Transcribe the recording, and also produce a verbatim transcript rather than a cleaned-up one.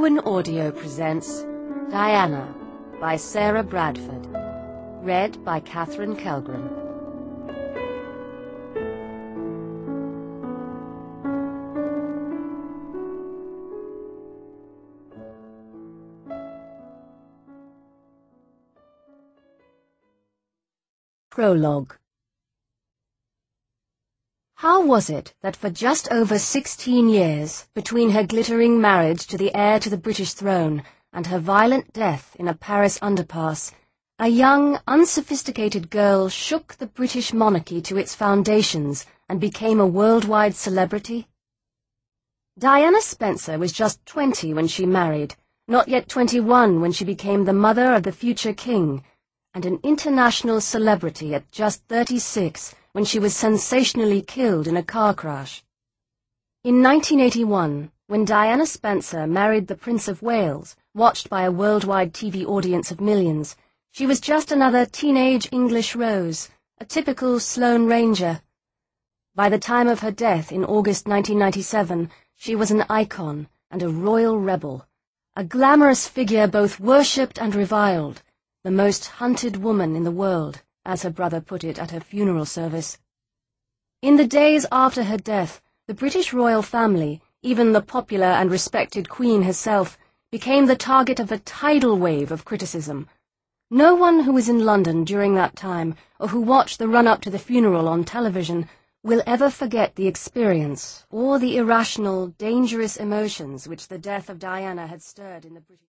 Penguin Audio presents Diana by Sarah Bradford. Read by Catherine Kelgren. Prologue. How was it that for just over sixteen years, between her glittering marriage to the heir to the British throne and her violent death in a Paris underpass, a young, unsophisticated girl shook the British monarchy to its foundations and became a worldwide celebrity? Diana Spencer was just twenty when she married, not yet twenty-one when she became the mother of the future king, and an international celebrity at just thirty-six when she was sensationally killed in a car crash. In nineteen eighty-one, when Diana Spencer married the Prince of Wales, watched by a worldwide T V audience of millions, she was just another teenage English Rose, a typical Sloane Ranger. By the time of her death in August nineteen ninety-seven, she was an icon and a royal rebel, a glamorous figure both worshipped and reviled, the most hunted woman in the world, as her brother put it at her funeral service. In the days after her death, the British royal family, even the popular and respected Queen herself, became the target of a tidal wave of criticism. No one who was in London during that time, or who watched the run-up to the funeral on television, will ever forget the experience or the irrational, dangerous emotions which the death of Diana had stirred in the British